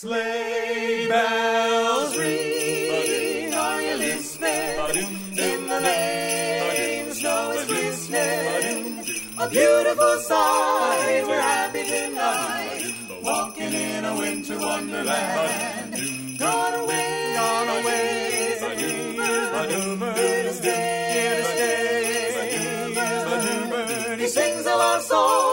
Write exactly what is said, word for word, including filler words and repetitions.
Sleigh bells ring, are you listening? In the lane, snow is glistening. A beautiful sight, we're happy tonight, walking in a winter wonderland. Gone away, gone away, here to stay, here to stay. He sings a love song